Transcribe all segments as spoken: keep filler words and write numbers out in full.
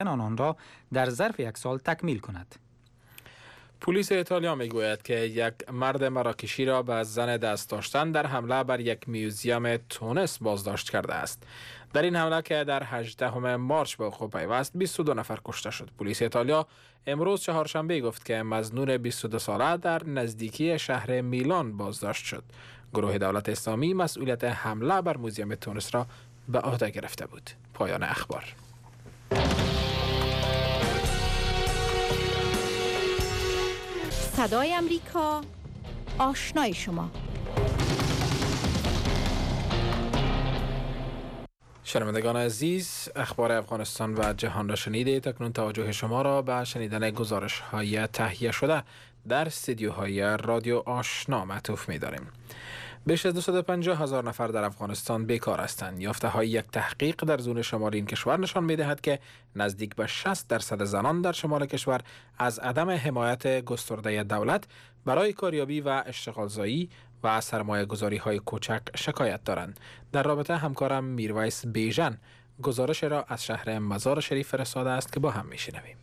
آن را در ظرف یک سال تکمیل کند. پلیس ایتالیا میگوید که یک مرد مراکشی را به زن دست داشتن در حمله بر یک میوزیم تونس بازداشت کرده است. در این حمله که در هجدهم مارس به وقوع پیوست بیست و دو نفر کشته شد. پلیس ایتالیا امروز چهارشنبه گفت که مظنون بیست و دو ساله در نزدیکی شهر میلان بازداشت شد. گروه دولت اسلامی مسئولیت حمله بر موزیم تونس را به عهده گرفته بود. پایان اخبار. صدای امریکا، آشنای شما. شنوندگان عزیز، اخبار افغانستان و جهان را شنیدید. اکنون توجه شما را به شنیدن گزارش های تهیه شده در استودیوهای رادیو آشنا معطوف می داریم. بیش از دویست و پنجاه هزار نفر در افغانستان بیکار هستند. یافته های یک تحقیق در زون شمالی این کشور نشان می دهد که نزدیک به شصت درصد زنان در شمال کشور از عدم حمایت گسترده دولت برای کاریابی و اشتغالزایی و سرمایه گذاری های کوچک شکایت دارند. در رابطه همکارم میرویس بیژن گزارش را از شهر مزار شریف فرستاده است که با هم می شنویم.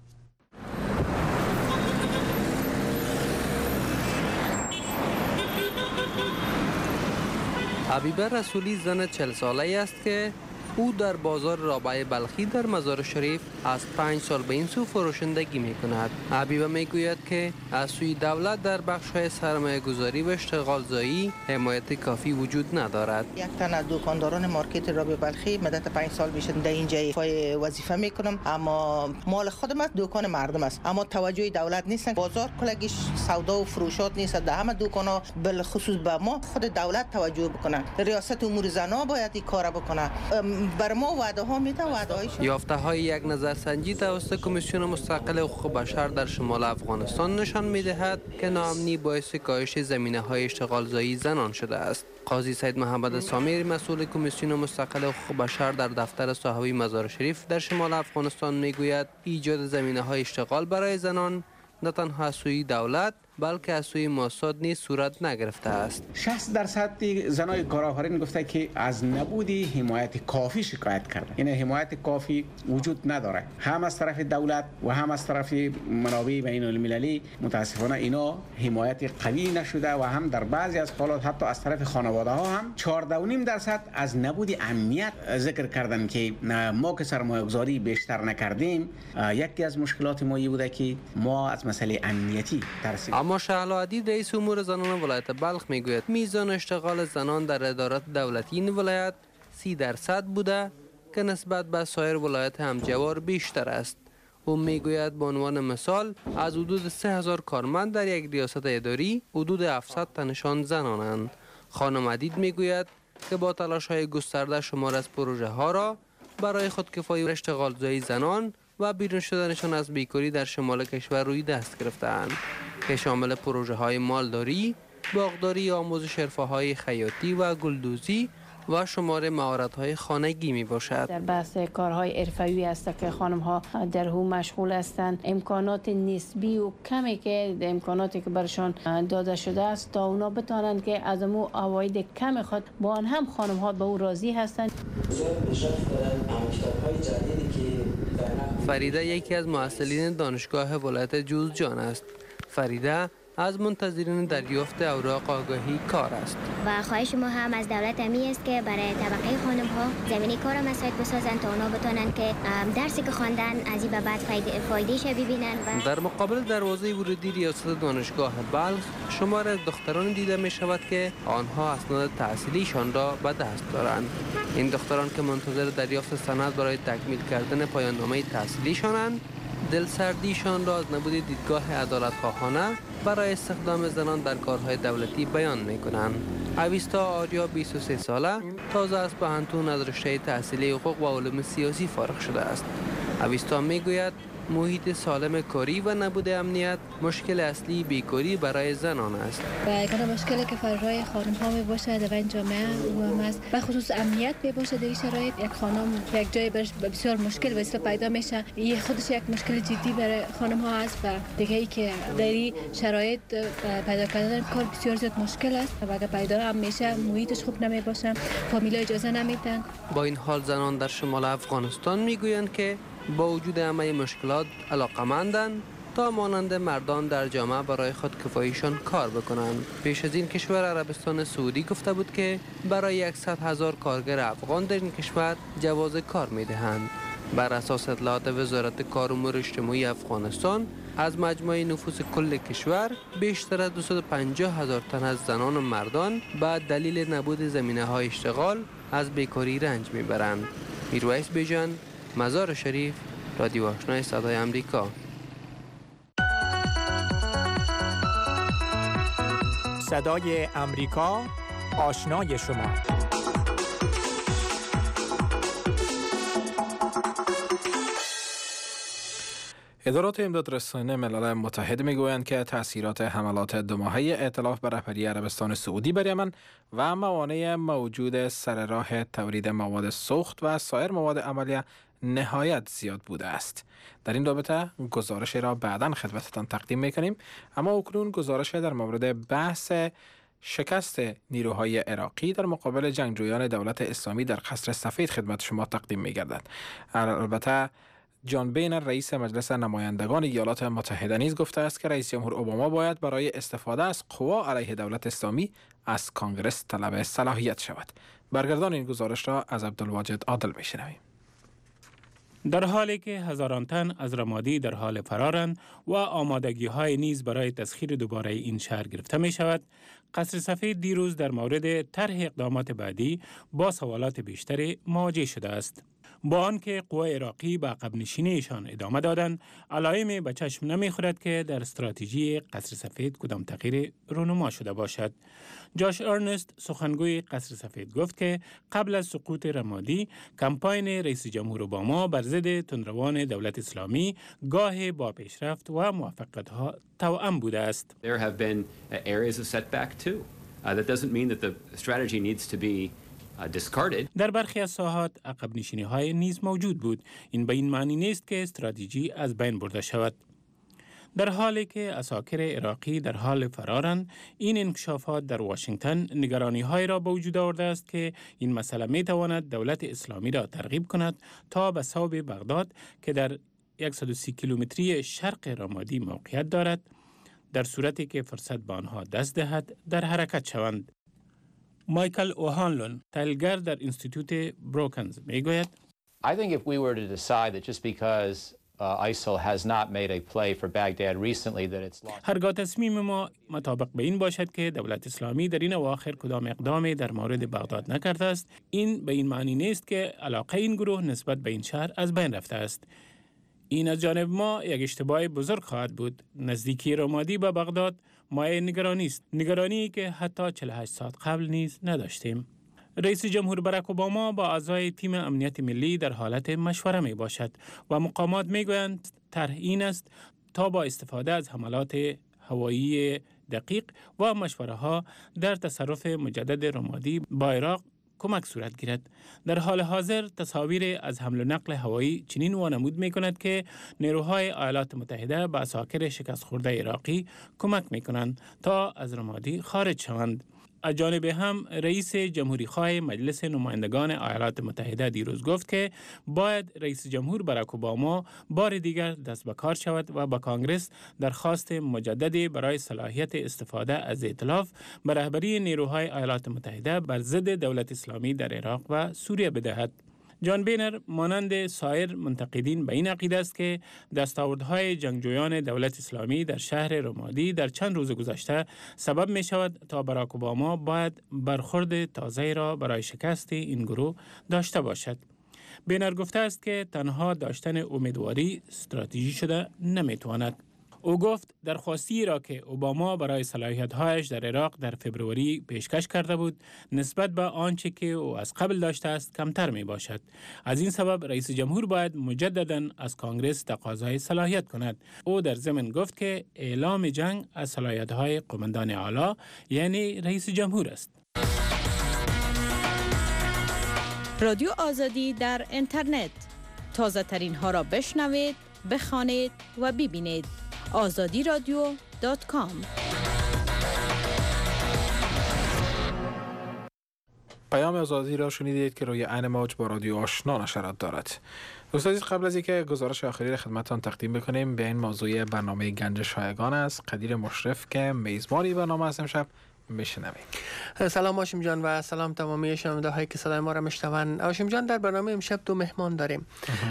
حبیبه رسولی زن چهل ساله است که او در بازار رابعه بلخی در مزار شریف از پنج سال به این سو فروشندگی می کند. حبیبه می گوید که از سوی دولت در بخش های سرمایه گذاری و اشتغال زایی حمایت کافی وجود ندارد. یک تن از دکانداران مارکت رابعه بلخی مدت پنج سال میشه در اینجا وظیفه میکنم، اما مال خودم است، دکان مردم است، اما توجه دولت نیست. بازار کلگیش سودا و فروشات نیست. در همه دکانا بالخصوص به ما خود دولت توجه بکنه. ریاست امور زنان باید این کارا بکنه. بر ما وعده ها میده، وعده هایش. یافته های یک نظرسنجی توسط کمیسیون مستقل حقوق بشر در شمال افغانستان نشان میدهد که ناامنی باعث کاهش زمینه های اشتغال زایی زنان شده است. قاضی سید محمد سامیر مسئول کمیسیون مستقل حقوق بشر در دفتر صاحبی مزار شریف در شمال افغانستان میگوید ایجاد زمینه های اشتغال برای زنان نه تنها از سوی دولت بلکه از سوی مؤسسات نیز صورت نگرفته است. شصت درصد زنای کارآفرین گفته که از نبود حمایت کافی شکایت کرده. این حمایت کافی وجود نداره، هم از طرف دولت و هم از طرف منابع بین المللی. متاسفانه اینا حمایت قوی نشده و هم در بعضی از حالات حتی از طرف خانواده ها هم چهارده و نیم درصد از نبود امنیت ذکر کردن که ما که سرمایه گذاری بیشتر نکردیم. یکی از مشکلات ما بوده که ما از مسئله امنیتی ترسیم. اما شهلا عدید رئیس امور زنان ولایت بلخ میگوید میزان اشتغال زنان در ادارات دولتی این ولایت سی درصد بوده که نسبت به سایر ولایت همجوار بیشتر است. او میگوید به عنوان مثال از حدود سه هزار کارمند در یک ریاست اداری حدود هفتصد تنشان زنانند. خانم عدید میگوید که با تلاش های گسترده شمار از پروژه ها را برای خودکفایی و اشتغال زایی زنان و بیرون شدنشان از بیکاری در شمال کشور روی دست گرفتند که شامل پروژه های مالداری، باغداری، آموزش حرفه‌های خیاطی و گلدوزی و شمار مهارت‌های خانگی می باشد. در بحث کارهای حرفه‌ای است که خانم‌ها در او مشغول هستند. امکانات نسبی و کمی که امکاناتی که برشان داده شده است تا اونا بتوانند که از امو عواید کم خود با آن هم خانم‌ها به او راضی هستند. فریده یکی از مؤسسین دانشگاه ولایت جوزجان است. فریده از منتظرین دریافت اوراق آگاهی کار است و خواهش ما هم از دولت امی است که برای طبقه خانم ها زمینه کار مساعد بسازند تا اونا بتونن که درسی که خواندن از این به بعد فایدهش ببینن. و در مقابل دروازه ورودی ریاست دانشگاه بلخ شمار از دختران دیده می شود که آنها اسناد تحصیلیشان را به دست دارند. این دختران که منتظر دریافت سند برای تکمیل کردن پایان نامه تحصیلیشانند، دلسردیشان را از نبود دیدگاه عدالت‌خواهانه برای استخدام زنان در کارهای دولتی بیان می‌کنند. اویستا آریا بیست و سه ساله تازه از پانتون از رشته تحصیلی حقوق و علوم سیاسی فارغ شده است. اویستا میگوید محیط سالم کاری و نبود امنیت مشکل اصلی بیکاری برای زنان است. و یگانه مشکلی که برای خانم ها می باشد در این جامعه و است به خصوص امنیت می باشد. در این شرایط یک خانم یک جای برش بسیار مشکل واسه پیدا میشه. این خودش یک مشکل جدی برای خانم ها است و دیگه ای که در این شرایط پیدا کردن کار بسیار زیاد مشکل است و اگر پیدا هم میشه محیطش خوب نمی باشه، فامیل اجازه نمیدن. با این حال زنان در شمال افغانستان میگویند که با وجود همه مشکلات علاقمندند تا مانند مردان در جامعه برای خود کفاییشان کار بکنند. پیش از این کشور عربستان سعودی گفته بود که برای صد هزار کارگر افغان در این کشور جواز کار میدهند. بر اساس اطلاعات وزارت کار و امور اجتماعی افغانستان، از مجموع نفوس کل کشور بیشتر از دویست و پنجاه هزار تن از زنان و مردان به دلیل نبود زمینه های اشتغال از بیکاری رنج میبرند. میرویس بیژن، مزار شریف، رادیو آشنای صدای امریکا. صدای امریکا، آشنای شما. ادارات امدادرسانی ملل متحد میگویند که تأثیرات حملات دو ماهه ائتلاف بر رهبری عربستان سعودی بر یمن و موانع موجود سر راه تولید مواد سوخت و سایر مواد عملیه نهایت زیاد بوده است. در این رابطه گزارش را بعداً خدمتتان تقدیم میکنیم، اما اکنون گزارش در مورد بحث شکست نیروهای عراقی در مقابل جنگجویان دولت اسلامی در قصر سفید خدمت شما تقدیم میگردد. البته جان بینر رئیس مجلس نمایندگان ایالات متحده نیز گفته است که رئیس جمهور اوباما باید برای استفاده از قوا علیه دولت اسلامی از کانگرس طلب صلاحیت شود. برگردان این گزارش را از عبدالواجد عادل میشنویم. در حالی که هزاران تن از رمادی در حال فرارند و آمادگی های نیز برای تسخیر دوباره این شهر گرفته می شود، قصر سفید دیروز در مورد طرح اقدامات بعدی با سوالات بیشتری مواجه شده است. با آنکه قوای عراقی به عقب نشینیشان ادامه دادند، علائم به چشم نمیخورد که در استراتژی قصر سفید کدام تغییر رونما شده باشد. جاش ارنست، سخنگوی قصر سفید، گفت که قبل از سقوط رمادی، کمپاین رئیس جمهور اوباما بر ضد تندروان دولت اسلامی گاه با پیشرفت و موفقیت‌ها توأم بوده است. There have been areas of setback too. Uh, that doesn't mean that the strategy needs to be در برخی از ساحات عقب نشینی های نیز موجود بود. این به این معنی نیست که استراتژی از بین برده شود. در حالی که عساکر عراقی در حال فرارند، این انکشافات در واشنگتن نگرانی های را به وجود آورده است که این مسئله می تواند دولت اسلامی را ترغیب کند تا به صوب بغداد که در صد و سی کیلومتری شرق رمادی موقعیت دارد، در صورتی که فرصت به آنها دست دهد در حرکت شوند. مایکل اوهانلون، تحلیلگر در انستیتوت بروکنز، میگوید I think if we were to decide that just because uh, ISIL has not made a play for Baghdad recently that it's lost. هرگاه تصمیم ما مطابق به این باشد که دولت اسلامی در این اواخر کدام اقدامی در مورد بغداد نکرده است، این به این معنی نیست که علاقه این گروه نسبت به این شهر از بین رفته است. این از جانب ما یک اشتباه بزرگ خواهد بود. نزدیکی رمادی به بغداد مایه نگرانی است، نگرانی که حتی چهل و هشت ساعت قبل نیز نداشتیم. رئیس جمهور باراک اوباما با اعضای تیم امنیت ملی در حالت مشوره می باشد و مقامات می گویند طرح این است تا با استفاده از حملات هوایی دقیق و مشوره ها در تصرف مجدد رمادی با عراق کمک صورت گیرد. در حال حاضر تصاویر از حمل و نقل هوایی چنین وانمود می کند که نیروهای ایالات متحده به عساکر شکست خورده عراقی کمک می کنند تا از رمادی خارج شوند. از جانب هم رئیس جمهوری خواه مجلس نمایندگان ایالات متحده دیروز گفت که باید رئیس جمهور باراک اوباما بار دیگر دست به کار شود و با کانگرس درخواست مجددی برای صلاحیت استفاده از ائتلاف به رهبری نیروهای ایالات متحده بر ضد دولت اسلامی در عراق و سوریه بدهد. جان بینر مانند سایر منتقدین به این عقیده است که دستاوردهای جنگجویان دولت اسلامی در شهر رمادی در چند روز گذشته سبب می شود تا باراک اوباما باید برخورد تازه‌ای را برای شکست این گروه داشته باشد. بینر گفته است که تنها داشتن امیدواری استراتژی شده نمی تواند. او گفت درخواستی را که اوباما برای صلاحیت‌هایش در عراق در فبروری پیشکش کرده بود نسبت به آنچه که او از قبل داشته است کمتر می باشد. از این سبب رئیس جمهور باید مجدداً از کانگرس تقاضای صلاحیت کند. او در ضمن گفت که اعلام جنگ از صلاحیت‌های قماندان اعلی یعنی رئیس جمهور است. رادیو آزادی در اینترنت، تازه ترین ها را بشنوید، بخوانید و ببینید. آزادی رادیو دات کام. پیام آزادی را شنیدید که روی عین موج با رادیو آشنا نشرات دارد. دوستان قبل از اینکه گزارش آخری را خدمتتان تقدیم بکنیم به این موضوع برنامه گنج شایگان است، قدیر مشرف که میزبانی برنامه است امشب میشنویم. سلام هاشم جان و سلام تمامی شنونده هایی که صدای ما را میشنون. هاشم جان، در برنامه امشب دو مهمان داریم.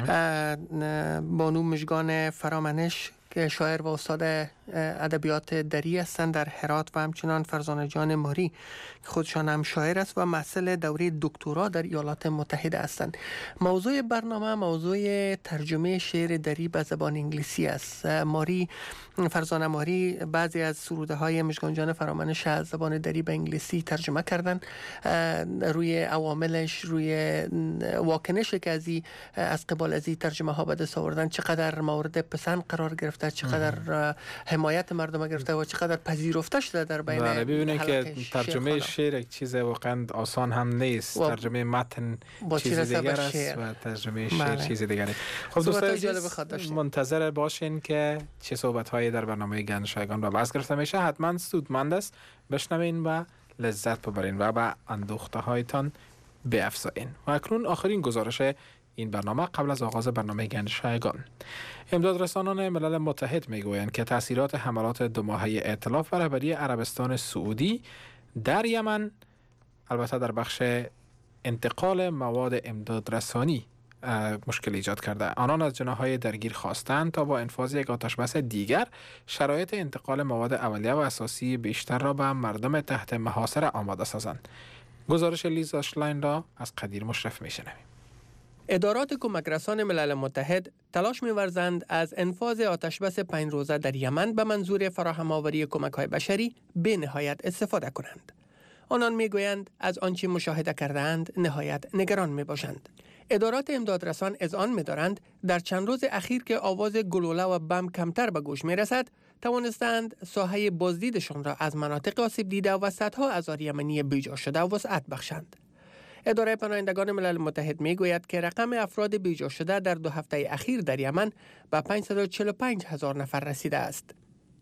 بانو مژگان فرامنش که شاعر و استاد ادبیات دری هستند در هرات و همچنان فرزانه جان ماری که خودشان هم شاعر است و محصل دوره دکترا در ایالات متحده هستند. موضوع برنامه موضوع ترجمه شعر دری به زبان انگلیسی است. ماری فرزانه ماری بعضی از سروده های مژگان جان فرامنش از زبان دری به انگلیسی ترجمه کردن، روی عواملش، روی واکنش که از از قبال از ترجمه ها به دست آوردن چقدر مورد پسند قرار گرفته، چقدر حمایت مردم گرفته و چقدر پذیرفته شده در بین. بله، ببینید که ترجمه شعر یک چیز واقعا آسان هم نیست. ترجمه متن چیز دیگر است و ترجمه شعر چیز دیگری. خب دوستان منتظر باشین که چه صحبت‌هایی در برنامه گنج شایگان و بحث گرفته میشه. حتما سودمند است، بشنوین و لذت ببرین و به اندوخته‌هایتان بیفزایین. و اکنون آخرین گزارش این برنامه قبل از آغاز برنامه گنج شایگان. امدادرسانان ملل متحد میگویند که تاثیرات حملات دو ماهه ائتلاف بر رهبری عربستان سعودی در یمن، البته در بخش انتقال مواد امدادرسانی، مشکل ایجاد کرده. آنان از جناح‌های درگیر خواستند تا با انفاذ یک آتشبس دیگر شرایط انتقال مواد اولیه و اساسی بیشتر را به مردم تحت محاصره آماده سازند. گزارش لیزا شلاین را از قدیر مشرف میشنویم. ادارات کمک رسان ملل متحد تلاش می‌ورزند از انفاذ آتشبس پنج روزه در یمن به منظور فراهم آوری کمک‌های بشری به نهایت استفاده کنند. آنان می‌گویند از آنچه مشاهده کردند نهایت نگران می‌باشند. ادارات امدادرسان اذعان می‌دارند در چند روز اخیر که آواز گلوله و بم کمتر به گوش می‌رسد، توانستند ساحه بازدیدشان را از مناطق آسیب دیده و صدها هزار یمنی بیجا شده وسعت بخشند. اداره پناهندگان ملل متحد میگوید که رقم افراد بیجا شده در دو هفته اخیر در یمن به پانصد و چهل و پنج هزار نفر رسیده است.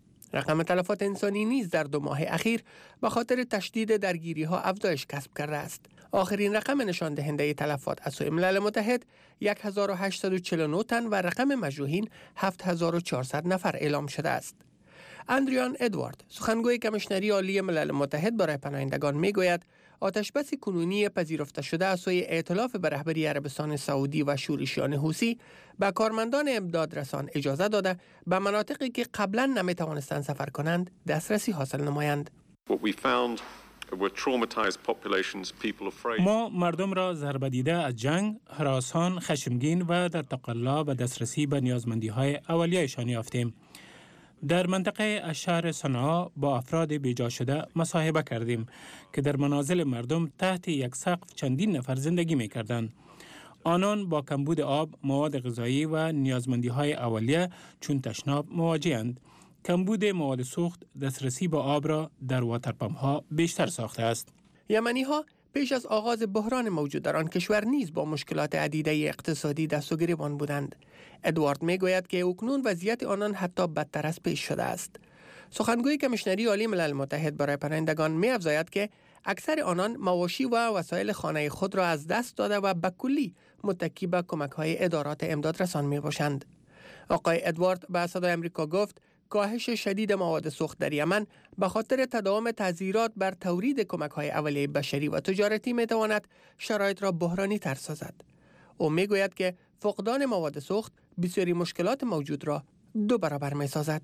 رقم تلفات انسانی نیز در دو ماه اخیر به خاطر تشدید درگیری ها افزایش کسب کرده است. آخرین رقم نشان دهنده تلفات از سوی ملل متحد هزار و هشتصد و چهل و نه تن و رقم مجروحین هفت هزار و چهارصد نفر اعلام شده است. اندریان ادوارد، سخنگوی کمیشنری عالی ملل متحد برای پناهندگان میگوید آتشبس کنونی پذیرفته شده از سوی ائتلاف به رهبری عربستان سعودی و شورشیان حوثی به کارمندان امدادرسان اجازه داده به مناطقی که قبلا نمیتوانستند سفر کنند دسترسی حاصل نمایند. ما مردم را ضربه دیده از جنگ، هراسان، خشمگین و در تقلا به دسترسی به نیازمندی‌های اولیه‌شان یافتیم. در منطقه از شهر صنعا با افراد بیجا شده مصاحبه کردیم که در منازل مردم تحت یک سقف چندین نفر زندگی می کردند. آنان با کمبود آب، مواد غذایی و نیازمندی‌های اولیه چون تشناب مواجه‌اند. کمبود مواد سوخت دسترسی به آب را در واترپمپ‌ها بیشتر ساخته است. یمنی‌ها پیش از آغاز بحران موجود در آن کشور نیز با مشکلات عدیده اقتصادی دست و گریبان بودند. ادوارد میگوید که اکنون وضعیت آنان حتی بدتر از پیش شده است. سخنگوی کمیشنری عالی ملل متحد برای پناهندگان می‌افزاید که اکثر آنان مواشی و وسایل خانه خود را از دست داده و به کلی متکی به کمک‌های ادارات امدادرسان میباشند. آقای ادوارد به صدای آمریکا گفت کاهش شدید مواد سوخت در یمن به خاطر تداوم تعذیرات بر تولید کمک‌های اولیه بشری و تجارتی می‌تواند شرایط را بحرانی تر سازد. او می‌گوید که فقدان مواد سوخت بسیاری مشکلات موجود را دو برابر می‌سازد.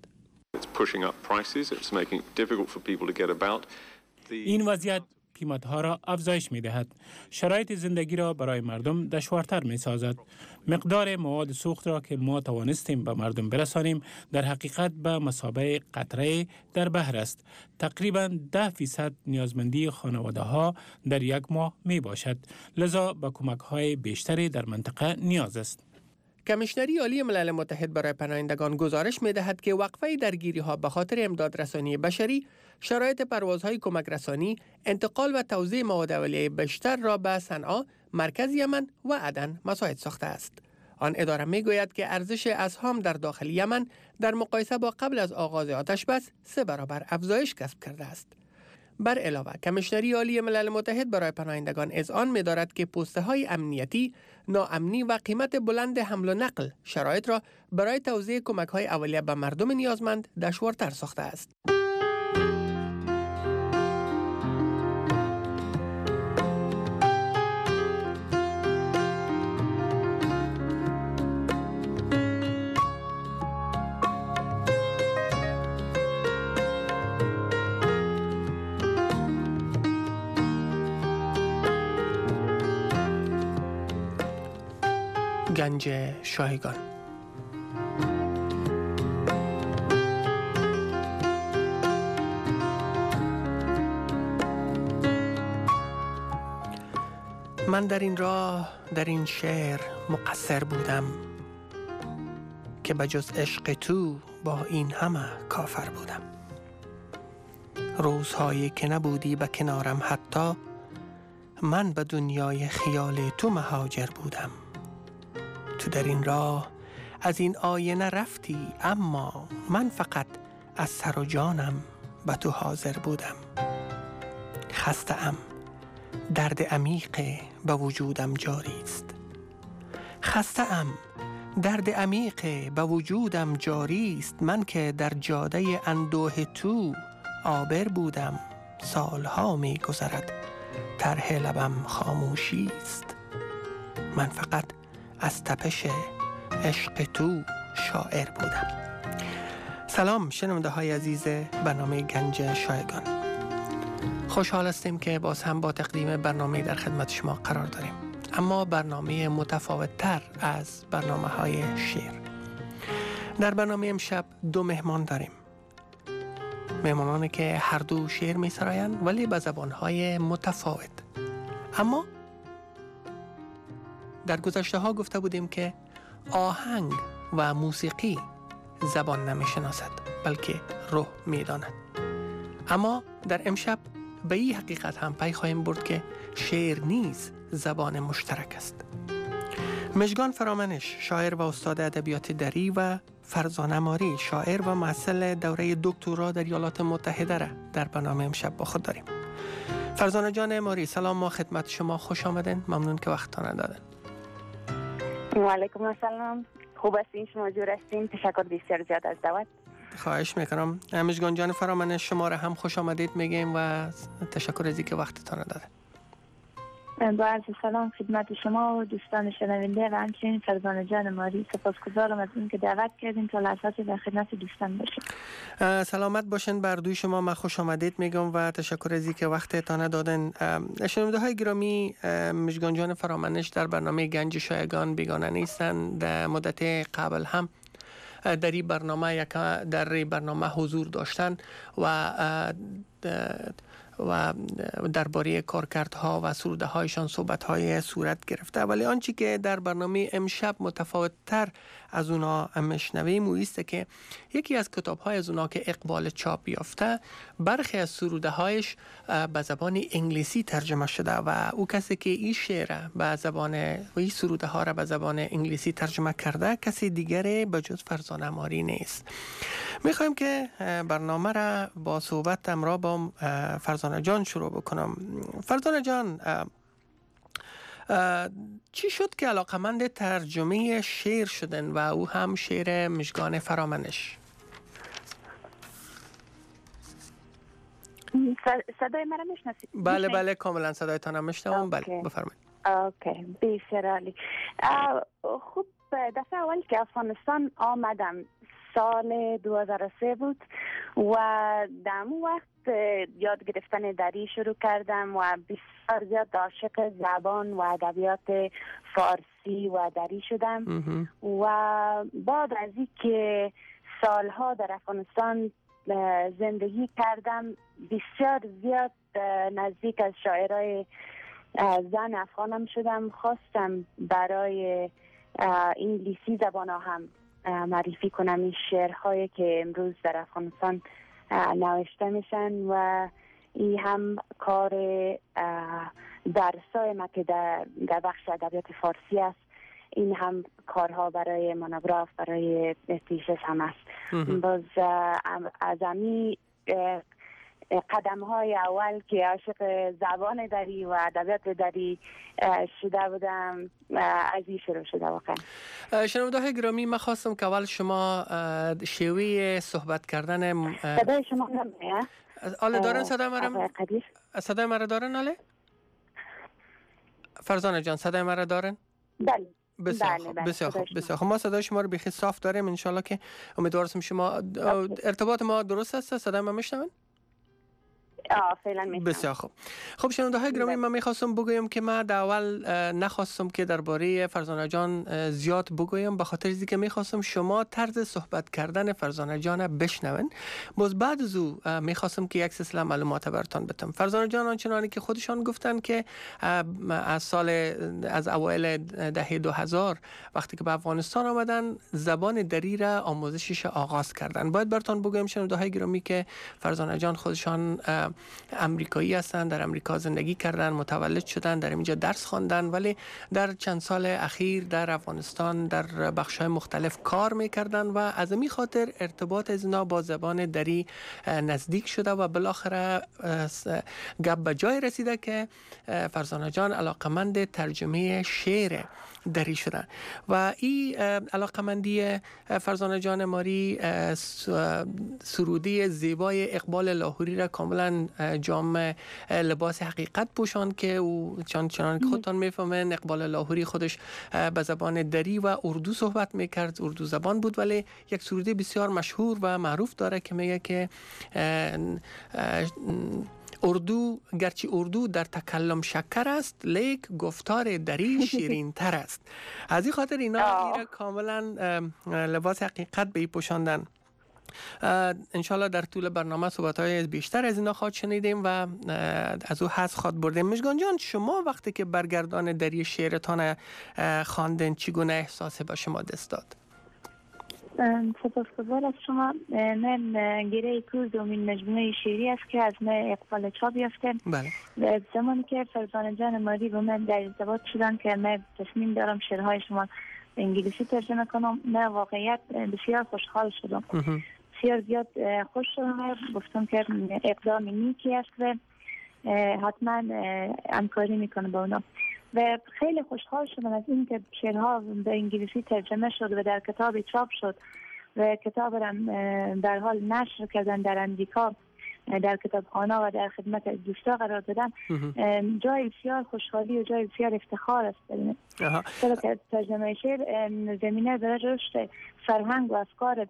این وضعیت قیمت‌ها را افزایش می‌دهد. شرایط زندگی را برای مردم دشوارتر می‌سازد. مقدار مواد سوخت را که ما توانستیم به مردم برسانیم در حقیقت به مثابه قطره در بحر است. تقریباً ده فیصد نیازمندی خانواده‌ها در یک ماه میباشد. لذا به کمک‌های بیشتری در منطقه نیاز است. کمیشنری عالی ملل متحد برای پناهندگان گزارش می‌دهد که وقفه درگیری‌ها به خاطر امدادرسانی بشری، شرایط پروازهای کمک رسانی، انتقال و توزیع مواد اولیه بیشتر را به صنعا، مرکز یمن و عدن مساعد ساخته است. آن اداره می‌گوید که ارزش اسهام در داخل یمن در مقایسه با قبل از آغاز آتشبس سه برابر افزایش کسب کرده است. بر علاوه کمیشنری عالی ملل متحد برای پناهندگان اذعان می‌دارد که پست‌های امنیتی، ناامنی و قیمت بلند حمل و نقل شرایط را برای توزیع کمک‌های اولیه به مردم نیازمند دشوارتر ساخته است. گنج شایگان. من در این راه، در این شعر مقصر بودم که بجز عشق تو با این همه کافر بودم. روزهایی که نبودی به کنارم حتی، من به دنیای خیال تو مهاجر بودم. تو در این راه از این آینه رفتی، اما من فقط از سر و جانم به تو حاضر بودم. خسته‌ام، درد عمیق به وجودم جاری است. خسته‌ام، درد عمیق به وجودم جاری است. من که در جاده اندوه تو عابر بودم. سالها می گذرد، طرح لبم خاموشی است. من فقط از تپش عشق تو شاعر بودم. سلام شنونده های عزیز برنامه گنج شایگان. خوشحال هستیم که باز هم با تقدیم برنامه در خدمت شما قرار داریم، اما برنامه متفاوت تر از برنامه های شعر. در برنامه امشب دو مهمان داریم، مهمانانی که هر دو شعر می سرایند ولی به زبان های متفاوت. اما در گذشته ها گفته بودیم که آهنگ و موسیقی زبان نمی شناسد بلکه روح می داند. اما در امشب به این حقیقت هم پی خواهیم برد که شعر نیز زبان مشترک است. مژگان فرامنش، شاعر و استاد ادبیات دری، و فرزانه ماری، شاعر و محصل دوره دکترا در ایالات متحده را در برنامه امشب با خود داریم. فرزانه جان ماری، سلام، ما خدمت شما خوش آمدین. ممنون که وقتتان دادن. و علیکم السلام. خوب هستین؟ شما جور هستین؟ تشکر بسیار زیاد از دعوت. خواهش میکنم. مژگان جان فرامنش، شما را هم خوش آمدید میگیم و تشکر از اینکه وقتتان دادن. با عرض سلام خدمت شما و دوستان شنونده و همچنین فرزانه جان ماری، سپاسگزارم از اینکه دعوت کردین تا لحظاتی در خدمت دوستان باشیم. سلامت باشین بر دوی شما. ما خوش آمدید میگم و تشکر از اینکه وقتتان دادن. شنونده های گرامی، مژگان جان فرامنش در برنامه گنج شایگان بیگانه نیستند. در مدت قبل هم در این برنامه یک در این برنامه حضور داشتن و و درباره کارکردها و سروده هایشان صحبت های صورت گرفته، ولی آنچه که در برنامه امشب متفاوت تر از اونا مشنویم اویسته که یکی از کتاب های از اونا که اقبال چاپ یافته، برخی از سروده هایش به زبان انگلیسی ترجمه شده و او کسی که این شعر به زبان و این سروده ها را به زبان انگلیسی ترجمه کرده کسی دیگری به جز فرزانه ماری نیست. میخوایم که برنامه را با صحبت همراه با فرزانه جان شروع بکنم. فرزانه جان، چی شد که علاقمند ترجمه شعر شدن و او هم شعر مژگان فرامنش؟ صدای مرا میشناسید؟ بله بله کاملا صدایتان میشنوم. بله بفرمایید. اوکی، بسیار عالی. خب دفعه اول که افغانستان آمدم سال دو هزار و سه بود و در اون وقت یاد گرفتن دری شروع کردم و بسیار زیاد عاشق زبان و ادبیات فارسی و دری شدم. و بعد از این که سالها در افغانستان زندگی کردم بسیار زیاد نزدیک از شاعرای زن افغانم شدم. خواستم برای انگلیسی زبان ها هم معرفی کنم این شعرهایی که امروز در افغانستان نوشته میشن و این هم کار درسای ما که در, در بخش ادبیات فارسی است، این هم کارها برای مونوگراف، برای تیشش هم است. باز از امی قدم های اول که عاشق زبان دری و ادبیات دری شده بودم از این شروع شده واقعا. شنونده های گرامی، من خواستم که اول شما شیوه صحبت کردن صدای شما نمیه؟ آله دارن صدای مرا؟ صدای مرا دارن آله؟ فرزانه جان صدای مرا دارن؟ بله. بسیار خوب، بسیار خوب، بسیار خوب. ما صدای شما رو بخی صاف داریم ان شاءالله که امیدوارم شما ارتباط ما درست است. صدای ما میشنون؟ آه فعلا میشنم. بسیار خوب. خب شنونده های گرامی، من میخواستم بگویم که من در اول نخواستم که درباره فرزانه جان زیاد بگویم، به خاطر اینکه که میخواستم شما طرز صحبت کردن فرزانه جان بشنون. باز بعد از او میخواستم که یک سلسله معلومات براتون بدم. فرزانه جان آنچنانی که خودشان گفتن که از سال از اوایل دهه دو هزار وقتی که به افغانستان آمدن زبان دری را آموزشش آغاز کردن. باید براتون بگویم شنونده های گرامی که فرزانه جان خودشان امریکایی هستند، در امریکا زندگی کردن، متولد شدن، در اینجا درس خواندن، ولی در چند سال اخیر در افغانستان در بخش‌های مختلف کار میکردن و از این خاطر ارتباط از اینا با زبان دری نزدیک شده و بالاخره گپ به جای رسیده که فرزانه جان علاقمند ترجمه شعر دری شدن و این علاقمندی فرزانه جان ماری سرودی زیبای اقبال لاهوری را کاملا جام لباس حقیقت پوشان که او چون چنان که خودتان میفهمین اقبال لاهوری خودش به زبان دری و اردو صحبت میکرد، اردو زبان بود، ولی یک سرودی بسیار مشهور و معروف داره که میگه که اردو گرچه اردو در تکلم شکر است لیک گفتار دری شیرین تر است. از این خاطر اینا ایره کاملا لباس حقیقت به پوشاندن. انشالله در طول برنامه صحبت‌های بیشتر از اینا خواهد شنیدیم و از او حس خواهد بردیم. مژگان جان، شما وقتی که برگردان دری شعرتان خواندن چگونه احساسی به شما دست داد؟ سپاسگزار از شما. من گره کوز دومین مجموعه شعری است که از من اقبال چاپ یافته. بله. زمانی که فرزانه جان ماری با من در ارتباط شدن که من تصمیم دارم شعرهای شما به انگلیسی ترجمه کنم، من واقعیت بسیار خوشحال شدم. بسیار زیاد خوش شدم. گفتم که اقدام نیکی است و حتما همکاری میکنم با اونا و خیلی خوشحال شدم از این که شعرها به انگلیسی ترجمه شد و در کتاب چاپ شد و کتاب را در حال نشر کردن در امریکا در کتابخانه و در خدمت دوستا قرار دادن. جای بسیار خوشحالی و جای بسیار افتخار است. چرا که ترجمه شعر زمینه برای رشد فرهنگ و افکار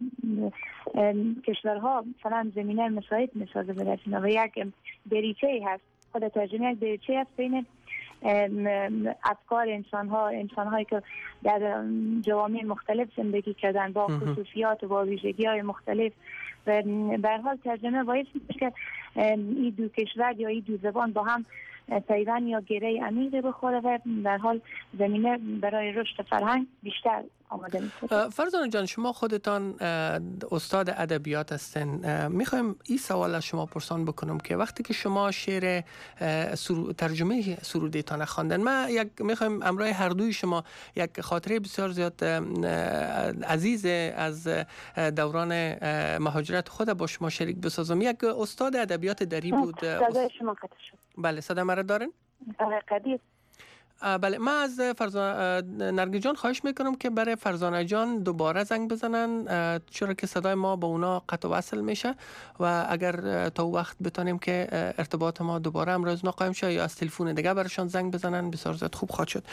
کشورها مثلا زمینه مساعد میسازه برسونه و یک دریچه هست. خود ترجمه یک دریچه هست بین افکار انسان ها انسان هایی که در جوامع مختلف زندگی کردن با خصوصیات و با ویژگی های مختلف و به هر حال ترجمه باعث میشه که این دو کشور یا این دو زبان با هم پیوند یا گره عمیقی بخوره و در حال زمینه برای رشد فرهنگ بیشتر آماده میشه. فرزانه جان، شما خودتان استاد ادبیات هستین. میخوایم این سوال از شما پرسان بکنم که وقتی که شما شعر سرو... ترجمه سرودیتان خواندن، ما یک میخوایم امرای هر دوی شما یک خاطره بسیار زیاد عزیز از دوران مهاجرت خود با شما شریک بسازم. یک استاد ادبیات دری بود. صدای شما قطع شد. بله، صدا مرا دارن؟ قدیر. بله، من از فرزانه نرگس جان خواهش میکنم که برای فرزانه جان دوباره زنگ بزنن، چرا که صدای ما با اونا قطع و وصل میشه و اگر تا وقت بتونیم که ارتباط ما دوباره امروز ناقایم شه یا از تلفن دیگه براشون زنگ بزنن بسیار زیاد خوب خواهد شد.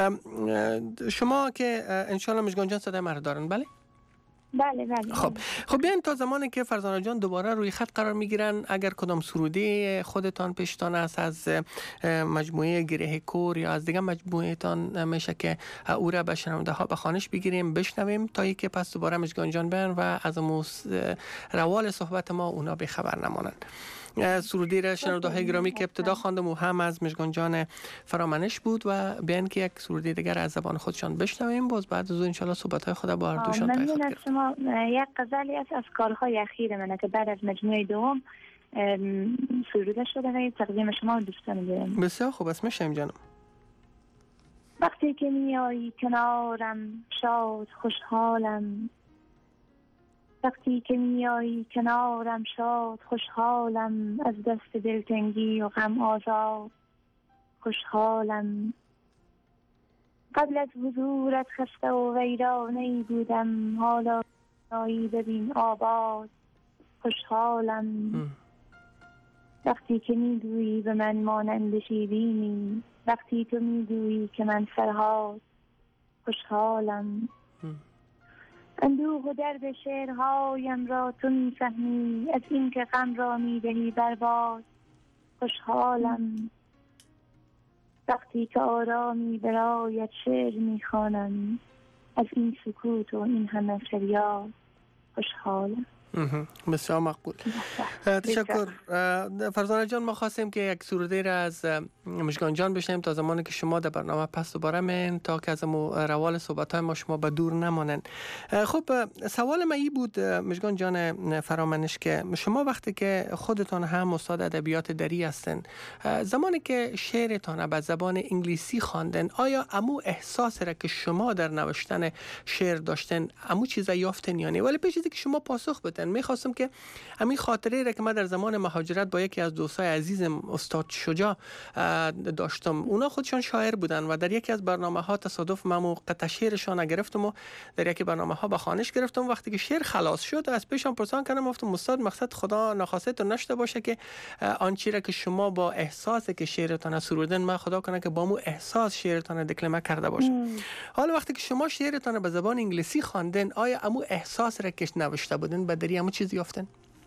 شما که انشالله مژگان جان صدای ما رو دارن؟ بله؟ بله بله. خب خب بیاین تا زمانی که فرزانه جان دوباره روی خط قرار میگیرن، اگر کدام سرودی خودتان پیشتان است از مجموعه گره کور یا از دیگه مجموعه تان میشه که او را به شنونده ها به خوانش بگیریم بشنویم تا اینکه پس دوباره مژگان جان بیان و از روال صحبت ما اونا به خبر نمانند. سرودی را شنونده های گرامی که ابتدا خواندم و هم از مژگان جان فرامنش بود و بیان که یک سرودی دیگر از زبان خودشان بشنویم، باز بعد از اون انشالله صحبت های خود با هر دوشان تای خود کنیم. شما یک غزلی است از کارهای اخیر منه که بعد از مجموعه دوم سروده شده و تقدیم شما دوستان دارم. بسیار خوب است، میشم جانم. وقتی که میایی کنارم شاد خوشحالم، وقتی که میایی کنارم شاد خوشحالم، از دست دلتنگی و غم آزاد خوشحالم. قبل از حضورت خسته و ویرانه‌ای بودم، حالا نایی ببین آباد خوشحالم. وقتی که میگویی به من مانند شیرینی، وقتی تو میگویی که من فرهاد خوشحالم. اندوه و درد شعرهایم را تو میفهمی، از این که غم را میدهی برباد خوشحالم. وقتی که آرامی برایت شعر میخوانم، از این سکوت و این همه فریاد خوشحالم. بسیار مقبول. تشکر فرزانه جان. ما خواستیم که یک سروده را از مژگان جان بشنیم تا زمانی که شما در برنامه پس دوباره مین تا که از روال صحبت های ما شما به دور نمانند. خب سوال من این بود مژگان جان فرامنش که شما وقتی که خودتان هم استاد ادبیات دری هستن، زمانی که شعرتان به زبان انگلیسی خواندن، آیا امو احساس را که شما در نوشتن شعر داشتن امو چیزا یافتن یا نه؟ ولی پیش از اینکه شما پاسخ بدن میخواستم که همین خاطره را که من در زمان مهاجرت با یکی از دوستای عزیزم استاد شجاع داشتم، اونا خودشان شاعر بودن و در یکی از برنامه ها تصادف من قطعه شعرشان گرفتم و در یکی برنامه ها به خوانش گرفتم. وقتی که شعر خلاص شد از پیشم پرسان کردم، گفتم استاد مقصد خدا نخواسته تو نشته باشه که آنچه را که شما با احساسی که شعرتان سرودن، من خدا کنه که با مو احساس شعرتان دکلمه کرده باشه. حالا وقتی که شما شعرتان به زبان انگلیسی خواندن، آیا امو احساس را که نوشته بودن به دری امو چیزی یافتن؟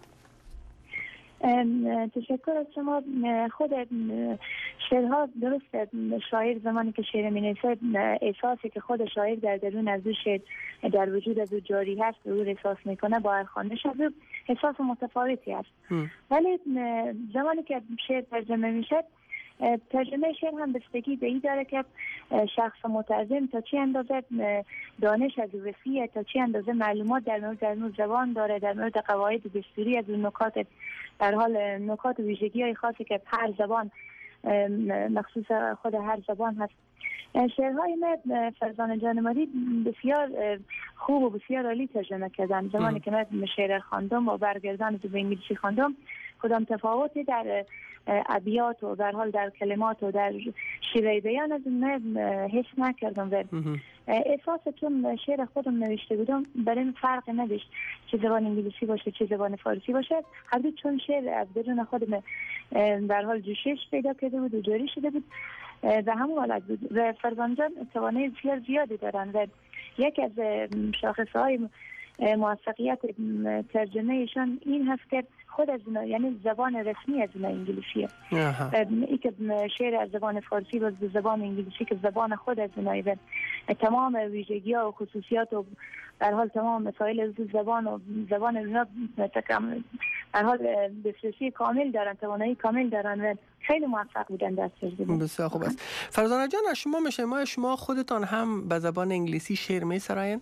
تشکر از شما. خود شعرها درسته، شاعر زمانی که شعر می نویسه احساسی که خود شاعر در درون از او شعر در وجود از او جاری هست و او احساس میکنه با هر خواندش از او احساس متفاوتی است. ولی زمانی که شعر ترجمه میشه، ترجمه شعر هم بستگی به این داره که شخص مترجم تا چه اندازه دانش از وسیعه، تا چه اندازه معلومات در مورد در مورد زبان داره، در مورد قواعد دستوری از اون نکات، در حال نکات و ویژگی‌های خاصی که هر زبان مخصوص خود هر زبان هست. شعرهای من فرزانه جان ماری بسیار خوب و بسیار عالی ترجمه کردن. زمانی که من شعر خواندم و برگردان به انگلیسی خواندم، کدام تفاوتی در ابیات و در حال در کلمات و در شیوه بیان از من حس نکردم و احساس چون شعر خودم نوشته بودم برای من فرق نداشت چه زبان انگلیسی باشه چه زبان فارسی باشه، هر دو چون شعر از درون خودم در حال جوشش پیدا کرده بود و جاری شده بود و همون حالت بود. و فرزانه جان توانایی بسیار زیادی دارن و یک از شاخصهای موفقیت ترجمهشان این هست که خود از اون، یعنی زبان رسمی از اون انگلیسیه. ای که شعر از زبان فارسی و زبان انگلیسی که زبان خود از اونایی و تمام ویژگی ها و خصوصیات و در حال تمام مسائل از زبان و زبان اونا در حال دسترسی کامل دارن، توانایی کامل دارن و خیلی موفق بودن در ترجمه. بسیار خوب است. فرزانه جان، شما میشه ما شما خودتان هم به زبان انگلیسی شعر میسراین؟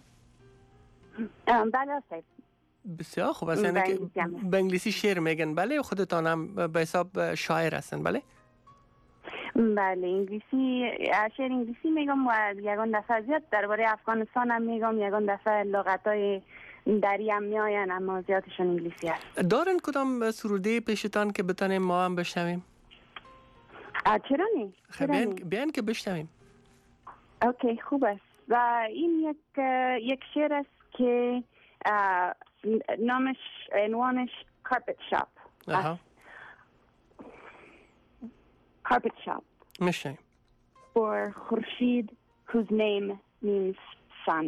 بله استاد. بسیار خوب است. یعنی که به انگلیسی شعر میگن؟ بله. خودتان هم به حساب شاعر هستن؟ بله. بله انگلیسی شعر انگلیسی میگم و یگان دفعه زیاد درباره افغانستان هم میگم، یگان دفعه لغتای دری هم میاین اما زیادشون انگلیسی هست. دارن کدام سروده پیشتان که بتانیم ما هم بشنویم؟ چرا نی؟ بیان, بیان که بشنویم. اوکی خوب است. و این یک یک شعر است که نامش عنوانش کارپت شاپ. آها. Carpet shop. Mishnah. For Khurshid, whose name means sun.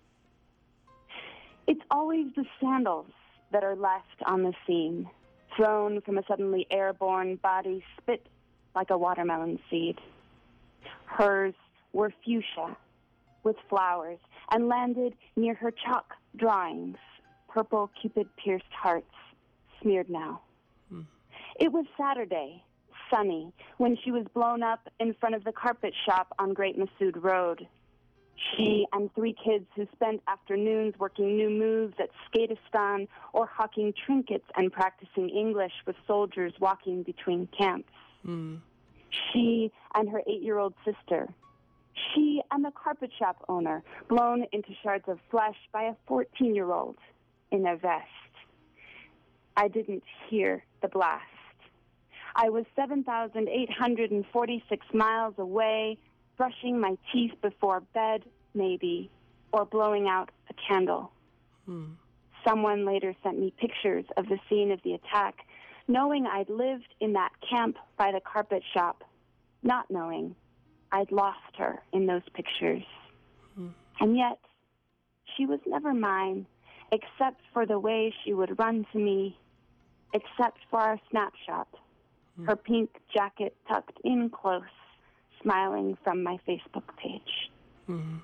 It's always the sandals that are left on the scene, thrown from a suddenly airborne body spit like a watermelon seed. Hers were fuchsia with flowers and landed near her chalk drawings, purple Cupid-pierced hearts, smeared now. Hmm. It was Saturday, sunny, when she was blown up in front of the carpet shop on Great Masood Road. She and three kids who spent afternoons working new moves at Skatistan or hawking trinkets and practicing English with soldiers walking between camps. Mm. She and her eight-year-old sister. She and the carpet shop owner, blown into shards of flesh by a fourteen-year-old. in a vest. I didn't hear the blast. I was seven thousand eight hundred forty-six miles away, brushing my teeth before bed, maybe, or blowing out a candle. Hmm. Someone later sent me pictures of the scene of the attack, knowing I'd lived in that camp by the carpet shop, not knowing I'd lost her in those pictures. Hmm. And yet, she was never mine, except for the way she would run to me, except for our snapshot, hmm. her pink jacket tucked in close, smiling from my Facebook page. Hmm.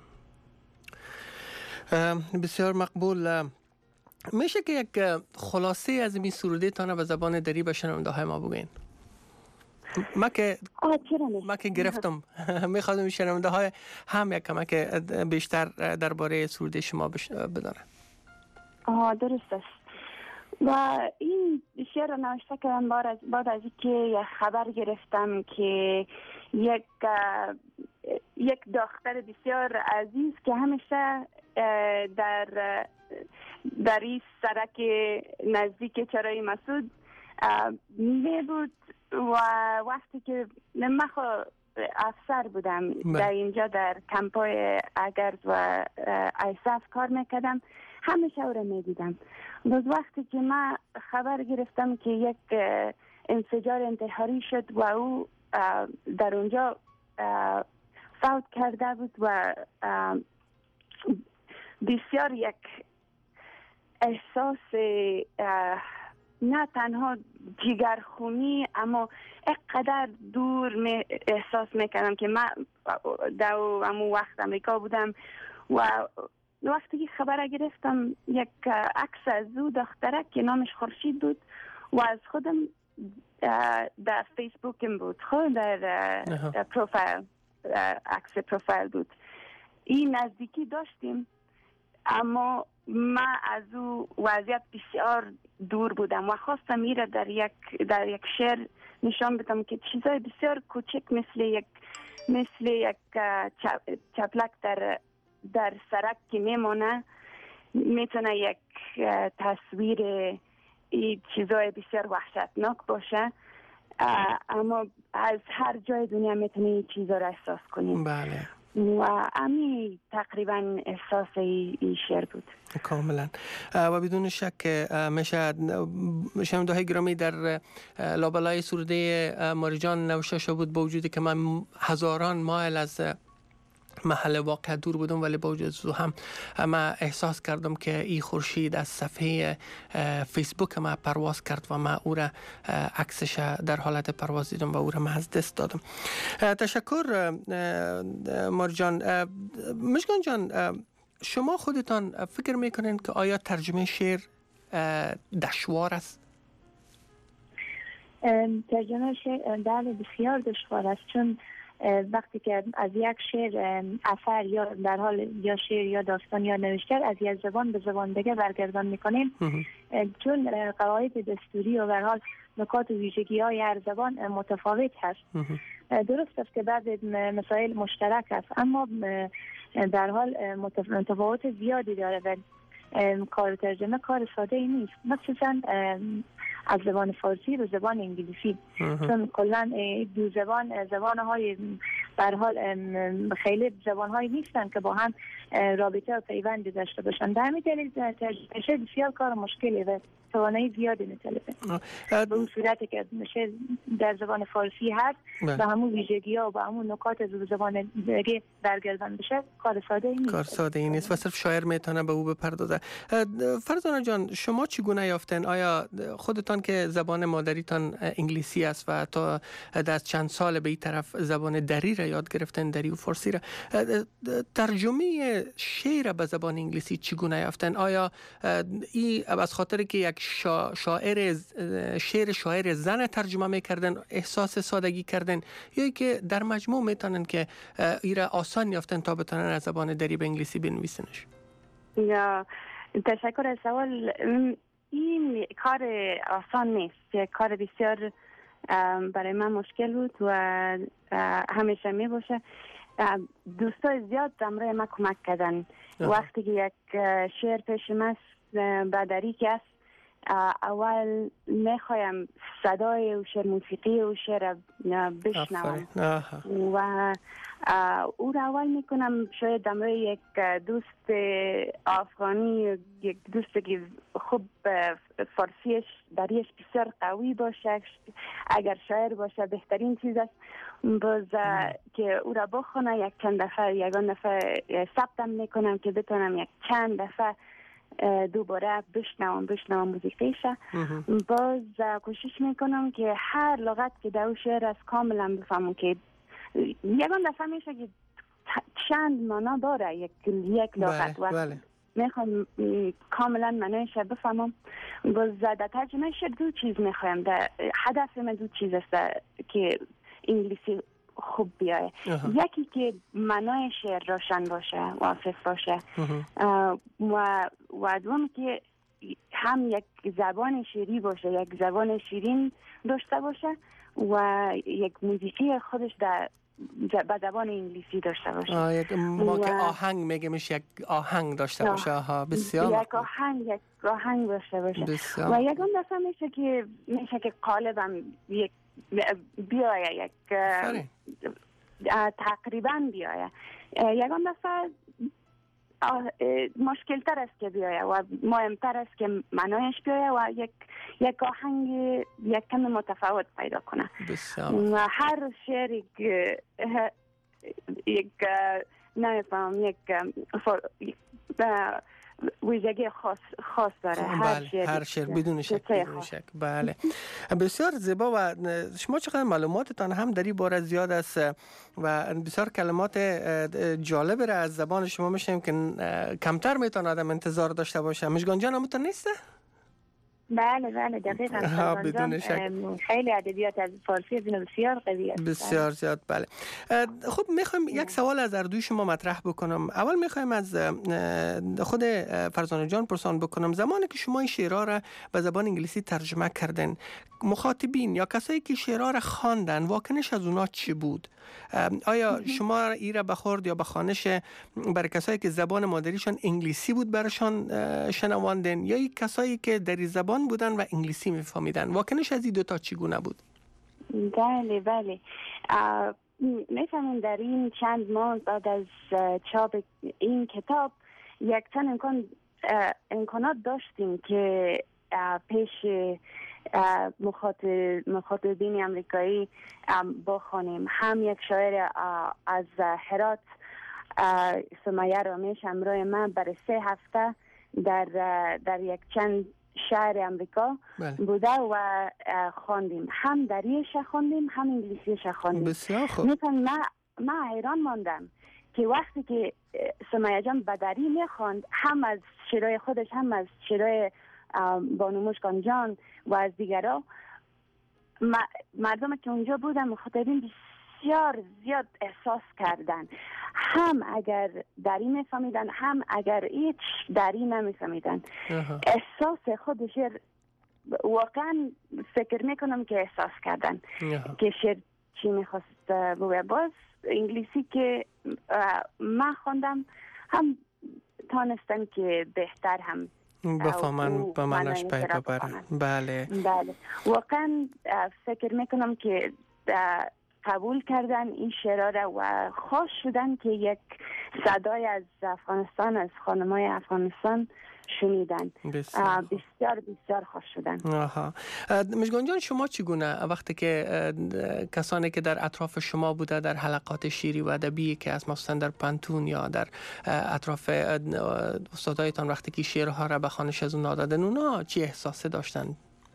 بسیار مقبول. میشه که یک خلاصه از این سروده تانه به زبان دری به شنونده های ما بگوین؟ ما که ما که گرفتم میخوادم شنونده های هم یک کمک بیشتر درباره سروده شما بدانن. آه درست است. و این شعر را نوشته کردم بعد از اینکه خبر گرفتم که یک یک دختر بسیار عزیز که همیشه در در این سرک نزدیک چرای مسعود می بود و وقتی که من خود افسر بودم در اینجا در کمپای اگرز و ایساف کار میکردم، همیشه او را میدیدم. باز وقتی که من خبر گرفتم که یک انفجار انتحاری شد و او در اونجا فوت کرده بود و بسیار یک احساس نه تنها جگرخونی اما اقدر دور می احساس میکردم که من در همون وقت امریکا بودم و وقتی که خبر گرفتم یک عکس از او دخترک که نامش خورشید بود و از خودم در فیسبوکم بود، خود در پروفایل عکس پروفایل بود. این نزدیکی داشتیم اما من از او وضعیت بسیار دور بودم و خواستم میره در یک در یک شعر نشان بدم که چیزای بسیار کوچک مثل یک مثل یک چپلک در در سرک که میمونه میتونه یک تصویر این چیزای بسیار وحشتناک باشه، اما از هر جای دنیا میتونه این چیزا را احساس کنیم. بله. و امی تقریبا احساس این شعر بود کاملا و بدون شک میشه شنونده های گرامی در لابلای سروده ماریجان نوشته شده بود با وجودی که من هزاران مایل از محل واقع دور بودم ولی با وجود هم من احساس کردم که این خورشید از صفحه فیسبوک ما پرواز کرد و من او را عکسش در حالت پرواز دیدم و او را من از دست دادم. تشکر مارجان. مشکان جان، شما خودتان فکر میکنین که آیا ترجمه شعر دشوار است؟ ترجمه شعر بله بسیار دشوار است، چون وقتی که از یک شعر اثر یا در حال یا شعر یا داستان یا نوشتار از یک زبان به زبان دیگه برگردان میکنیم، چون قواعد دستوری و به هر حال نکات و ویژگی های هر زبان متفاوت هست. درست است که بعضی مسائل مشترک است اما در حال متفاوت زیادی داره و کار ترجمه کار ساده ای نیست، مخصوصا از زبان فارسی به زبان انگلیسی، چون کلا دو زبان زبان های در حال خیلی زبان هایی نیستن که با هم رابطه و پیوندی داشته باشن. در همین دلیل ترجمه بسیار کار مشکلی و توانایی زیادی میطلبه. به اون صورتی که میشه در زبان فارسی هست و همون ویژگی ها و همون نکات از زبان دیگه برگردان بشه کار ساده ای نیست. کار ساده ای نیست و صرف شاعر میتونه به او بپردازه. فرزانه جان، شما چگونه یافتن؟ آیا خودتان که زبان مادریتان انگلیسی است و تا در چند سال به این طرف زبان دری را یاد گرفتن، دری و فارسی را، ترجمه شعر به زبان انگلیسی چگونه یافتن؟ آیا این از خاطر که یک شاعر شعر شاعر زن ترجمه میکردن احساس سادگی کردن یا که در مجموع میتونن که ایره آسان یافتن تا بتونن از زبان دری به انگلیسی بنویسنش؟ یا تشکر از سوال. این کار آسان نیست، کار بسیار برای من مشکل بود و همیشه می باشه. دوستای زیاد همراه ما کمک کردن. وقتی که یک شعر پیش من بدری که است، اول میخوایم صدای و شعر موسیقی و شعر بشنوم و او را اول میکنم شاید دمره یک دوست افغانی، یک دوست که خوب فارسیش دریش بسیار قوی باشه، اگر شاعر باشه بهترین چیز است. باز که او را بخونه یک چند دفعه، یگان دفعه ثبتم میکنم که بتونم یک چند دفعه دوباره بشنوم بشنوم موسیقیش. باز کوشش میکنم که هر لغت که در شعر است کاملا بفهمم، که یگان دفعه میشه که چند معنا داره یک یک لغت و میخوام کاملا معنیش بفهمم. باز در ترجمه شعر دو چیز میخوایم، در هدف من دو چیز است که انگلیسی خوب بیایه. یکی که معنای شعر روشن باشه، واضح باشه و و دوم که هم یک زبان شیری باشه، یک زبان شیرین داشته باشه و یک موسیقی خودش در به زبان انگلیسی داشته باشه. یک ما که آهنگ میگه میشه یک آهنگ داشته باشه. ها بسیار یک آهنگ یک آهنگ داشته باشه بسیار. و یکم دفعه میشه که میشه که قالبم یک بیایه، یک تقریبا بیایه. یکم دفعه مشکل تر است که بیایه و مهمتر است که معنایش بیایه و یک یک آهنگ یک کم متفاوت پیدا کنه. و هر شعر یک یک نمیفهم یک ویژگی خاص خاص داره. هر شعر هر شعر بدون شک بدون شک. بله بسیار زیبا. و شما چقدر معلوماتتان هم در این باره زیاد است و بسیار کلمات جالب را از زبان شما میشنیم که کمتر میتونه آدم انتظار داشته باشه. مژگان جان همونطور نیسته؟ بله بله دقیقاً. بدون شک خیلی ادبیات از فارسی بسیار قوی است. بسیار زیاد. بله خب میخوایم یک سوال از اردوی شما مطرح بکنم. اول میخوایم از خود فرزانه جان پرسان بکنم، زمانی که شما این شعرها را به زبان انگلیسی ترجمه کردن، مخاطبین یا کسایی که شعرها را خواندن واکنش از اونا چی بود؟ آیا شما ای را بخورد یا بخوانش برای کسایی که زبان مادریشان انگلیسی بود براشان شنواندن یا ای کسایی که در زبان بودن و انگلیسی میفهمیدن؟ واکنش از این دوتا چگونه بود؟ بله بله میفهمین در این چند ماه بعد از چاپ این کتاب یک چند امکان امکانات داشتیم که پیش مخاطب مخاطبین امریکایی بخوانیم. هم یک شاعر از هرات سمیه رامیش همراه من برای سه هفته در در یک چند شهر امریکا بله. بوده و خواندیم، هم دریش خواندیم هم انگلیسیش خواندیم. بسیار خوب. من من حیران ماندم که وقتی که سمیه جان بدری میخواند، هم از شعرهای خودش هم از شعرهای بانو مژگان جان و از دیگرها، مردم که اونجا بودن مخاطبین بسیار زیاد احساس کردن، هم اگر دری میفهمیدن هم اگر هیچ دری نمیفهمیدن. احساس خود شعر واقعا فکر میکنم که احساس کردن که شعر چی میخواست بگه. باز انگلیسی که من خوندم هم تانستن که بهتر هم بفهمن به معناش پی ببرن. بله بله واقعا فکر میکنم که قبول کردن این شعرها را و خوش شدن که یک صدای از افغانستان، از خانمای افغانستان شنیدن. بسیار بسیار, بسیار خوش شدن. آها. مژگان جان شما چگونه وقتی که کسانی که در اطراف شما بوده در حلقات شعری و ادبی که از مثلا در پانتون یا در اطراف استادایتان وقتی که شعرها را به خوانش از اون دادن، اونا چی احساسی داشتن؟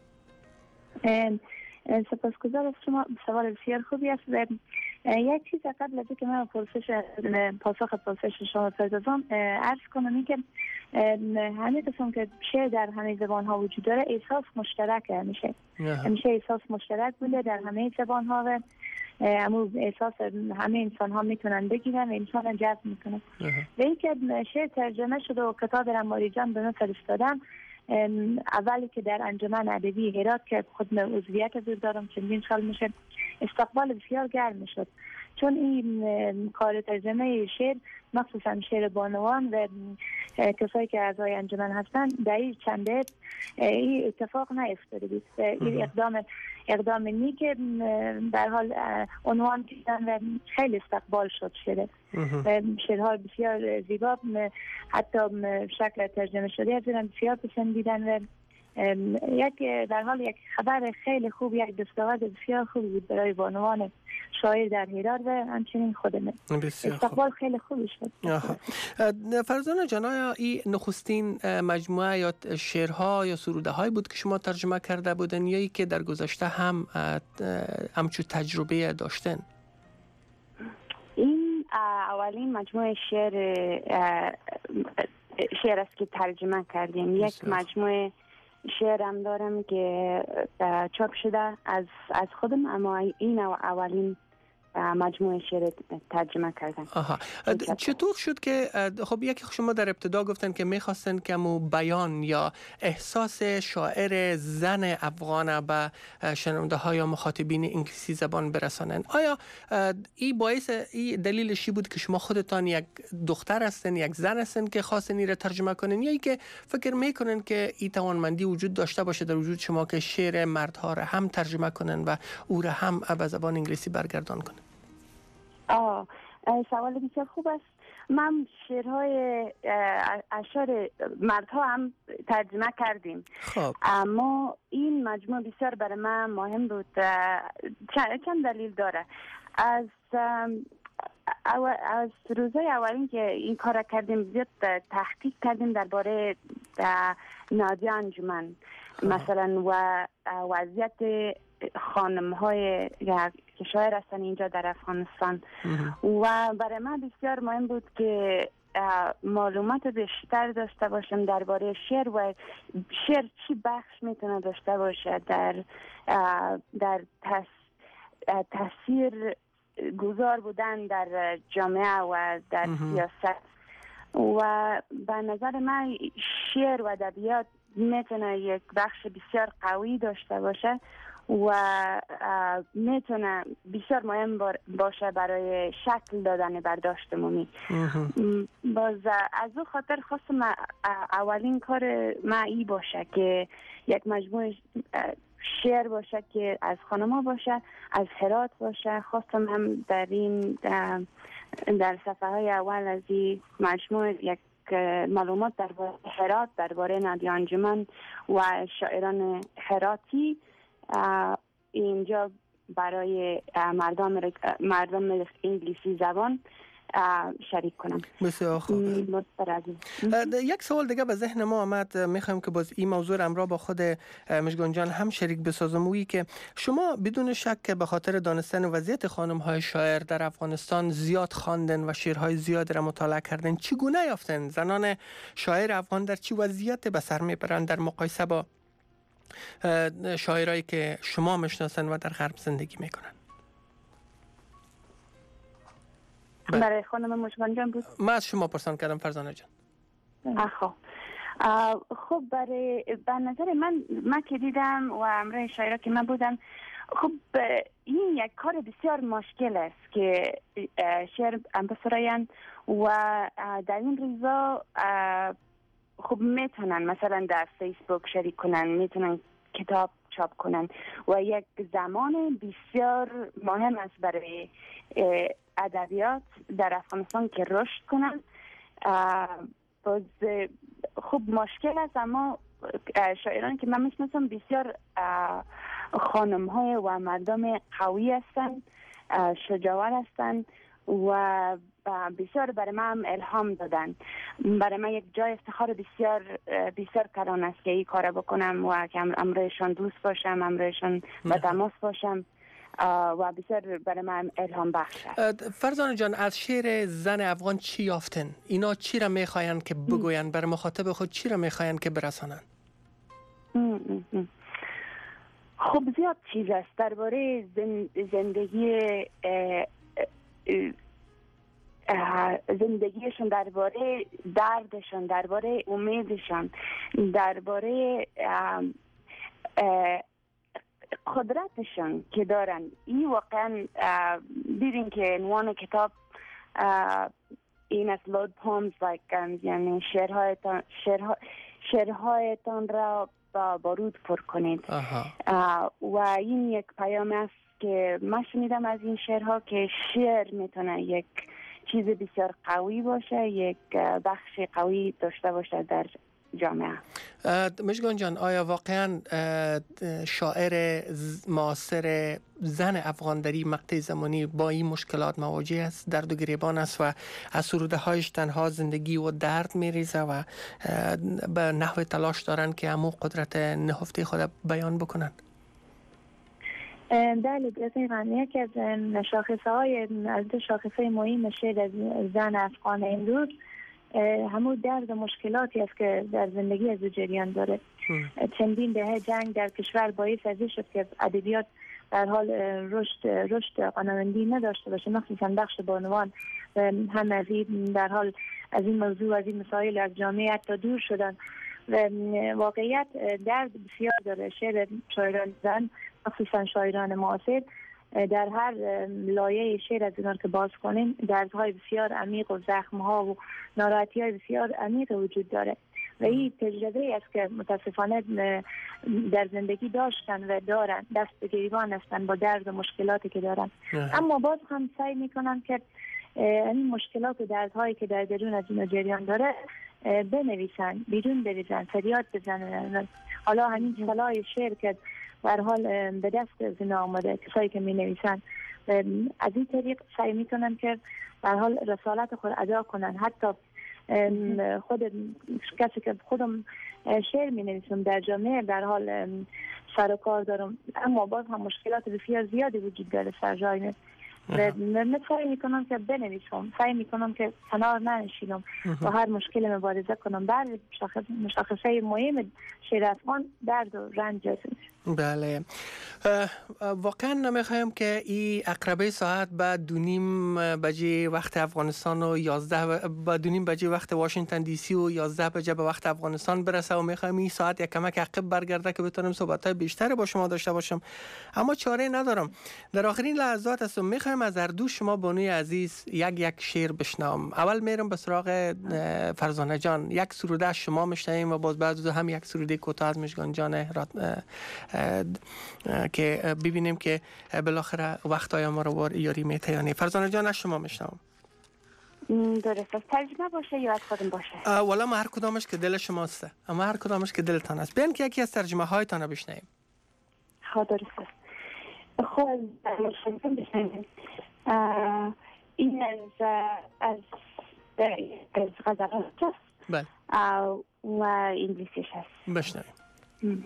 سپاسگزار از شما، سوال بسیار خوبی است. یک چیز قبل از اینکه من پرسش پاسخ پرسش شما بپردازم عرض کنم این که همه قسم که شعر در همه زبان ها وجود داره، احساس مشترک همیشه همیشه احساس مشترک بوده در همه زبان ها و همون احساس همه انسان ها میتونن بگیرن و انسان جذب میکنن. و اینکه شعر ترجمه شده و کتاب رماری جان به من فرستادن، اولی که در انجمن ادبی هرات که خود عضویت از دارم چندین سال میشه، استقبال بسیار گرم میشد، چون این کار ترجمه شعر مخصوصا شعر بانوان و کسایی که اعضای انجمن هستن در این چند بیت این اتفاق نیفتاده بود. این اقدام اقدام نی که در حال عنوان کردن و خیلی استقبال شد شده و شعرها بسیار زیبا حتی شکل ترجمه شده از این بسیار پسندیدن و یک در حال یک خبر خیلی خوب، یک دستاورد بسیار خوب بود برای بانوان شاعر در هرات و همچنین خودم. استقبال خیلی خوبی شد. فرزانه جان، آیا این نخستین مجموعه یا شعرها یا سروده های بود که شما ترجمه کرده بودن یا ای که در گذشته هم همچون تجربه داشتن؟ این اولین مجموعه شعر شعر است که ترجمه کردیم. یک مجموعه شعرم دارم که چاپ شده از از خودم، اما این اولین مجموعه شعر ترجمه کردن. آها. چطور شد که خب یکی شما در ابتدا گفتن که میخواستن که مو بیان یا احساس شاعر زن افغان به شنونده ها یا مخاطبین انگلیسی زبان برسانن؟ آیا این باعث این دلیلش بود که شما خودتان یک دختر هستن، یک زن هستن که خواستن این را ترجمه کنن، یا ای که فکر میکنن که این توانمندی وجود داشته باشه در وجود شما که شعر مردها را هم ترجمه کنن و او را هم به زبان انگلیسی برگردان کنن؟ آه سوال بسیار خوب است. من شعرهای اشعار مردها هم ترجمه کردیم. خب. اما این مجموعه بسیار برای من مهم بود. چند دلیل داره. از از روزهای اولین که این کار کردیم زیاد تحقیق کردیم درباره نادیا انجمن مثلا و وضعیت خانم های که شاعر هستن اینجا در افغانستان و برای من بسیار مهم بود که معلومات بیشتر داشته باشم درباره شعر و شعر چی بخش میتونه داشته باشه در در تاثیر گذار بودن در جامعه و در سیاست. و به نظر من شعر و ادبیات میتونه یک بخش بسیار قوی داشته باشه و میتونه بسیار مهم باشه برای شکل دادن برداشت عمومی. باز از او خاطر خواستم اولین کار ما ای باشه که یک مجموعه شعر باشه که از خانم‌ها باشه، از هرات باشه. خواستم هم در این در صفحه های اول از این مجموعه یک معلومات درباره هرات، درباره نادیا انجمن و شاعران هراتی اینجا برای مردم مردم انگلیسی زبان شریک کنم. بسیار خوب. یک سوال دیگه به ذهن ما آمد، میخوایم که باز این موضوع امرا با خود مژگان جان هم شریک بسازم. وی که شما بدون شک که به خاطر دانستن وضعیت خانم های شاعر در افغانستان زیاد خواندن و شعرهای زیاد را مطالعه کردن، چگونه یافتن زنان شاعر افغان در چه وضعیت به سر میبرند در مقایسه با شاعرایی که شما میشناسن و در غرب زندگی میکنن؟ برای خانم مژگان جان بود. من از شما پرسان کردم فرزانه جان. خب خب برای به نظر من من که دیدم و امروز شاعرها که من بودم، خب این یک کار بسیار مشکل است که شعر بسراین و در این روزا خب میتونن مثلا در فیسبوک شریک کنن، میتونن کتاب چاپ کنن و یک زمان بسیار مهم است برای ادبیات در افغانستان که رشد کنن. باز خوب مشکل است، اما شاعران که من میشناسم بسیار خانم های و مردم قوی هستند، شجاع هستند و بسیار برای من الهام دادن. برای من یک جای افتخار بسیار بسیار کلان است که این کار بکنم و که امروزشان دوست باشم، امروزشان به تماس باشم و بسیار برای من الهام بخش است. فرزانه جان، از شعر زن افغان چی یافتن؟ اینا چی را میخواین که بگوین؟ برای مخاطب خود چی را میخواین که برسانن؟ خب زیاد چیز است درباره زندگی زندگیشون، درباره دردشون، درباره امیدشون، درباره قدرتشون که دارن. این واقعا دیدین که عنوان کتاب این است load poems like um, یعنی شعرهایتان شعرها شعرهایتان را با بارود پر کنید. و این یک پیام است که من شنیدم از این شعرها که شعر میتونه یک چیز بسیار قوی باشه، یک بخش قوی داشته باشه در جامعه. مژگان جان، آیا واقعا شاعر معاصر زن افغان در این مقطع زمانی با این مشکلات مواجه است، درد و گریبان است و از سروده هایش تنها زندگی و درد میریزه و به نحو تلاش دارن که همو قدرت نهفته خود بیان بکنن؟ بله دقیقاً. یکی از شاخصه های از دو شاخصه مهم شعر از زن افغان امروز همون درد و مشکلاتی است که در زندگی از جریان داره. چندین دهه جنگ در کشور باعث از این شد که ادبیات در حال رشد رشد قانوندی نداشته باشه، مخصوصا بخش بانوان هم از این در حال از این موضوع از این مسائل از جامعه حتی دور شدن و واقعیت درد بسیار داره. شعر شاعران زن مخصوصا شاعران معاصر در هر لایه شعر از اینا که باز کنیم دردهای بسیار عمیق و زخمها و ناراحتی‌های بسیار عمیق وجود داره و این تجربه است که متاسفانه در زندگی داشتن و دارن، دست به گریبان هستن با درد و مشکلاتی که دارن. اما باز هم سعی میکنن که این مشکلات و دردهایی که در درون از اینا جریان داره بنویسن، بیرون بریزن، فریاد بزنن. حالا همین صلاح شعر که در حال به دست از اینا آمده، کسایی که می نویسن از این طریق سعی می کنن که در حال رسالت خود ادا کنن. حتی خود کسی که خودم شعر می نویسم در جامعه در حال سر و کار دارم، اما باز هم مشکلات بسیار زیادی وجود داره سر جای و من سعی میکنم که بنویسم، سعی میکنم که کنار ننشینم با هر مشکل مبارزه کنم. بله مشخصه مهم شعر افغان درد و رنج است. بله واقعا نمیخوایم که این اقربه ساعت بعد دو نیم بجه وقت افغانستان و یازده بعد دو نیم بجه وقت واشنگتن دی سی و یازده بجه به وقت افغانستان برسه و میخوایم این ساعت یک کمک عقب برگرده که بتونم صحبت‌های بیشتری با شما داشته باشم، اما چاره ندارم. در آخرین لحظات هستم میخوایم از هر دو شما بانوی عزیز یک یک شعر بشنوم. اول میرم به سراغ فرزانه جان، یک سروده از شما میشنویم و باز بعد هم یک سروده کوتاه از مژگان جان که ببینیم که بالاخره وقتای ما رو بار یاری میته یا نه. فرزانه جان از شما میشنوم. درست است. ترجمه باشه یا از خودم باشه؟ والا ما هر کدامش که دل شماست، اما هر کدامش که دلتان است. بیان که یکی از ترجمه هایتان رو بشنویم. ها درست است. خب مشکل بشنویم. این از از از غزلات است. بله. و انگلیسیش هست. بشنویم.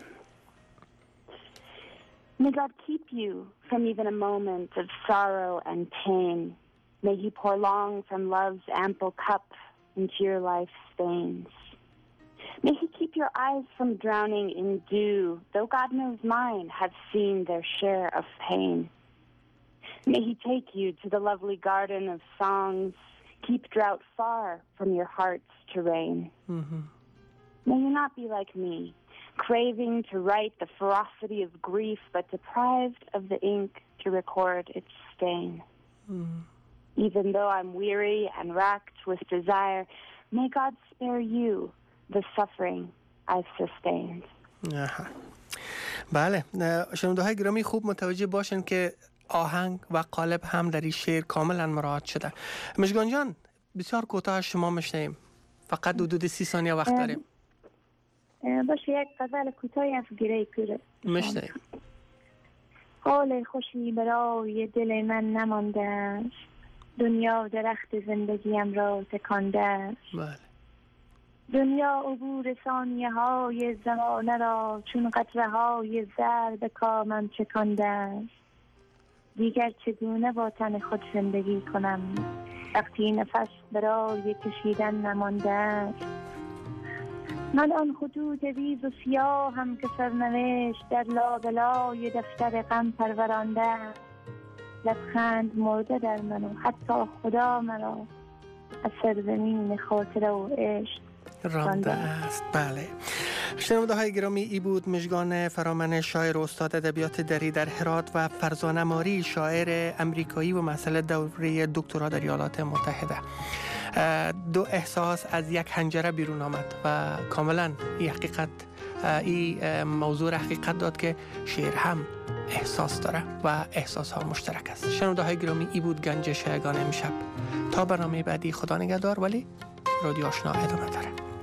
May God keep you from even a moment of sorrow and pain. May He pour long from love's ample cup into your life's veins. May He keep your eyes from drowning in dew, though God knows mine have seen their share of pain. May He take you to the lovely garden of songs, keep drought far from your heart's terrain. Mm-hmm. May you not be like me, craving to write the ferocity of grief, but deprived of the ink to record its stain. Mm. Even though I'm weary and racked with desire, may God spare you the suffering I've sustained. آها. بله شنونده های گرامی خوب متوجه باشن که آهنگ و قالب هم در این شعر کاملا مراعات شده. مژگان جان بسیار کوتاه شما میشنیم، فقط حدود سی ثانیه وقت داریم. باشه یک غزل کوتاهی از گیره کوره میشنیم. حال خوشی برای دل من نمانده است، دنیا درخت زندگیم را تکانده است. بله. دنیا عبور ثانیه های زمانه را چون قطره های زر به کامم چکانده است. دیگر چگونه با تن خود زندگی کنم وقتی نفس برای کشیدن نمانده است. من آن خطوط ریز و سیاه هم که سرنوشت در لابلای دفتر غم پرورانده است. لبخند مرده در من و حتی خدا مرا از سرزمین خاطره و عشق رانده است. بله شنونده های گرامی، ای بود مژگان فرامن، شاعر و استاد ادبیات دری در هرات، و فرزانه ماری، شاعر امریکایی و مسئله دوره دکترا در ایالات متحده. دو احساس از یک حنجره بیرون آمد و کاملا این حقیقت، این موضوع حقیقت داد که شعر هم احساس داره و احساس ها مشترک است. شنونده های گرامی، ای بود گنجش یگانه امشب. تا برنامه بعدی، خدا نگهدار، ولی رادیو آشنا ادامه داره.